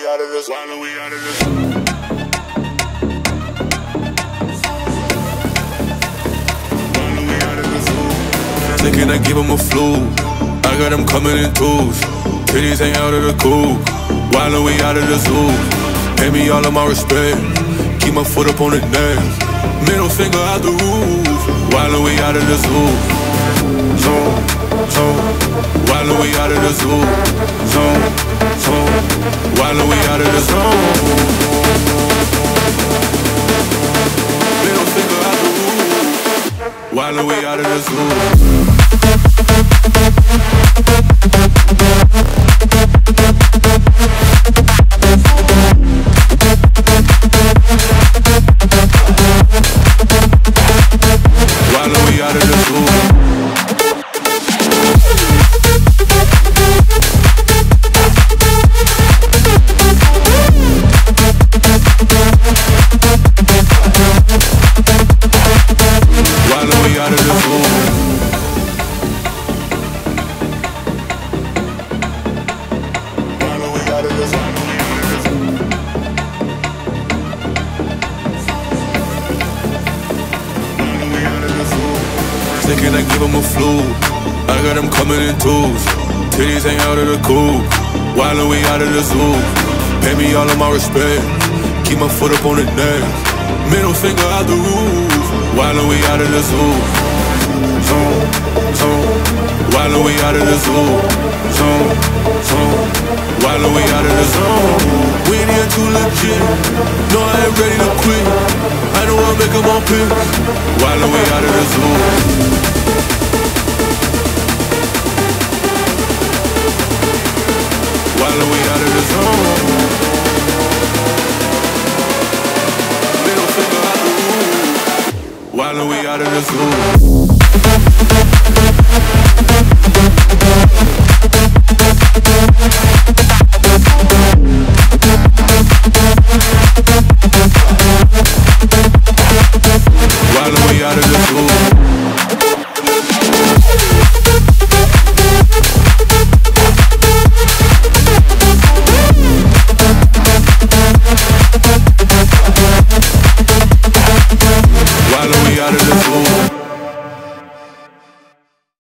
out of this, while we out of this. Thinking I give him a flu. I got him coming in twos. Titties hang out of the coop. While we out of the zoo. Pay me all of my respect. Keep my foot up on the neck. Middle finger out the roof. While we out of the zoo. Zoom, zoom. While we out of the zoo. Zoom, zoom. While we out of the zone. Middle finger out the roof. While we out of the zoo. Thinking I give him a flu. I got him coming in twos. Titties hang out of the coop. While we out of the zoo. Pay me all of my respect. Keep my foot up on the neck. Middle finger out the roof. While we out of the zoo. Zoom, zoom. While we out of the zoo. Zoom, zoom. While we out of the zone. We ain't here too legit. No, I ain't ready to quit. I know I'll make them all pick. While we out of the zoo. While we out of the zone. Middle finger out the roof. While we out of the zoo.